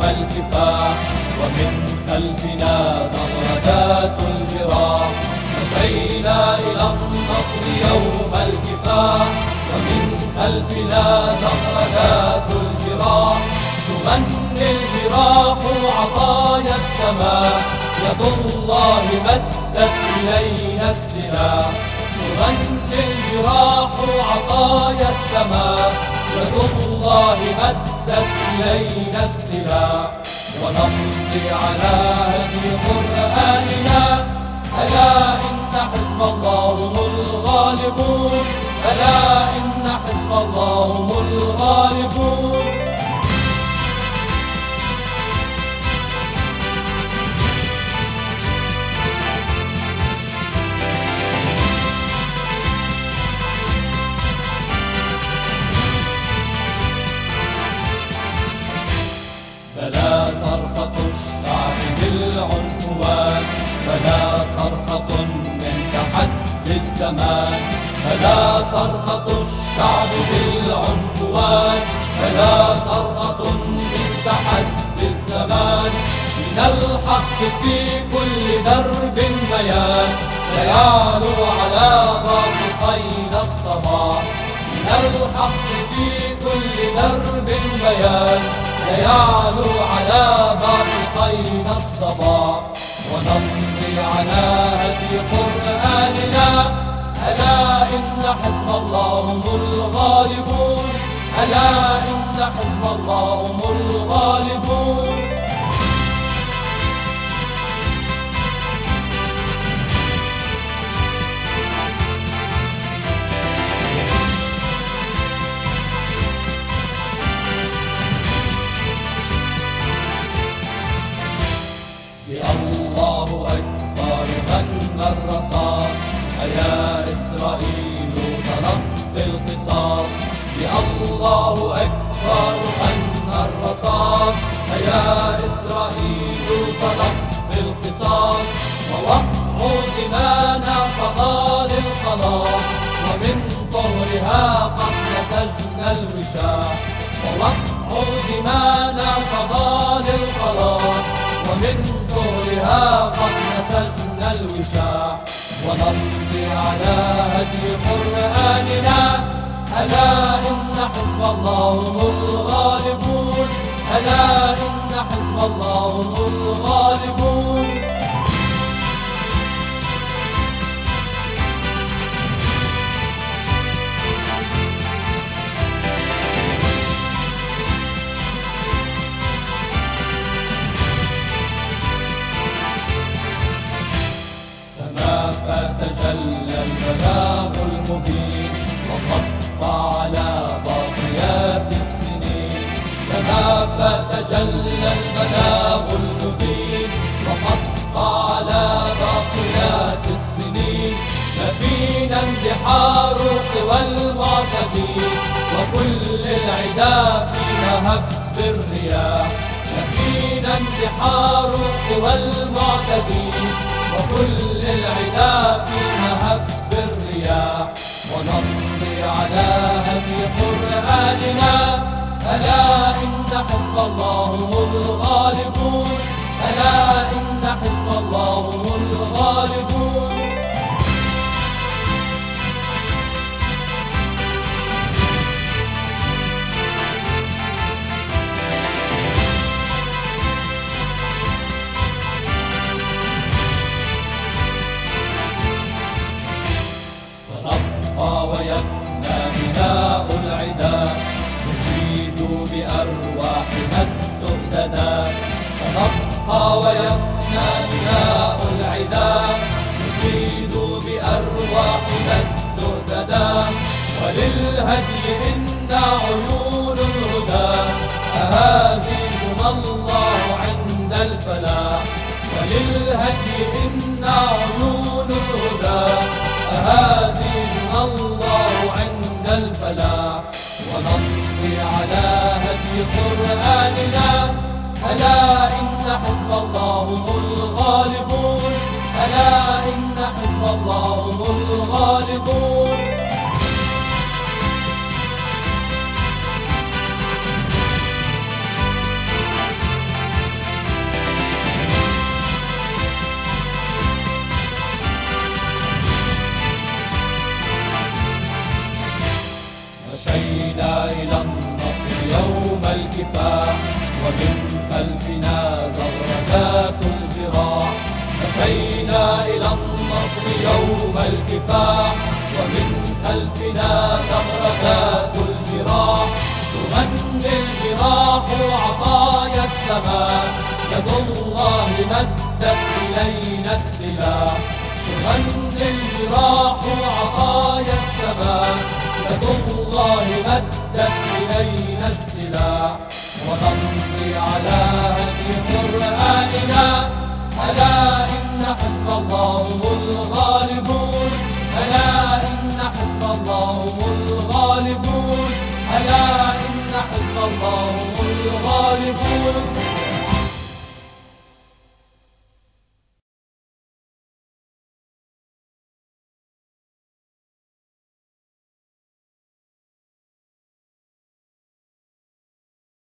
الكفاح، ومن خلفنا زغردات الجراح. مشينا إلى النصر يوم الكفاح، ومن خلفنا زغردات الجراح. تغني الجراح عطايا السماء، يد الله مدت إلينا السلاح. تغني الجراح عطايا السماء، يد الله مدت إلينا السلاح. ونمضي على هدي قرآننا، ألا إن حزب الله هم الغالبون، ألا إن حزب الله هم الغالبون. فلا صرخة الشعب بالعنفوان، فلا صرخة من تحدي الزمان. فلا صرخة الشعب بالعنفوان، فلا صرخة من تحدي الزمان. من الحق في كل درب بيان، سيعلو على باطقين الصباح. من الحق في كل درب بيان، سيعلو على باطقين الصباح. ونمضي على هدي قرآننا، ألا إن حزب الله هم الغالبون، ألا إن حزب الله هم الغالبون. الله أكبر غنى الرصاص، أيا إسرائيل تلقي القصاص. الله أكبر غنى الرصاص، أيا إسرائيل تلقي القصاص. ووقع دمانا صدى للخلاص، ومن طهرها قد نسجنا الوشاح. ووقع دمانا صدى للخلاص، ومن طهرها قد نسجنا الوشاح. ونمضي على هدي قرآننا، ألا إن حزب الله هم الغالبون، ألا إن حزب الله هم الغالبون. فتجلى البلاغ المبين، وخط على باقيات السنين. سما فتجلى البلاغ المبين، وخط على باقيات السنين. نفينا اندحار قوى المعتدين، وكل العدا فينا هب الرياح. نفينا اندحار قوى المعتدين، وكل العدا فيها هب الرياح. ونمضي على هدي قرآننا، ألا إن حزب الله هم الغالبون، ألا إن حزب الله هم الغالبون. ويفنى بناء العدا، نشيد بأرواحنا السؤددا. سنبقى ويفنى بناء العدا، نشيد بأرواحنا السؤددا. وللهدي إنا عيون الهدى، أهازيكم الله عند الفلاح. وللهدي إنا عيون الهدى، أهازيكم الله عند الفلاح. ونمضي على هدي قرآننا، ألا إن حزب الله هم الغالبون، ألا إن حزب الله هم الغالبون. خلفنا زغرتات الجراح، مشينا إلى النصر يوم الكفاح، ومن خلفنا زغرتات الجراح. تغني الجراح عطايا السماء، يد الله مدت إلينا السلاح. تغني الجراح عطايا السماء، يد الله مدت إلينا السلاح. ونمضي على هدي قرآننا، ألا إن حزب الله هم الغالبون، ألا إن حزب الله هم الغالبون، ألا إن حزب الله هم الغالبون.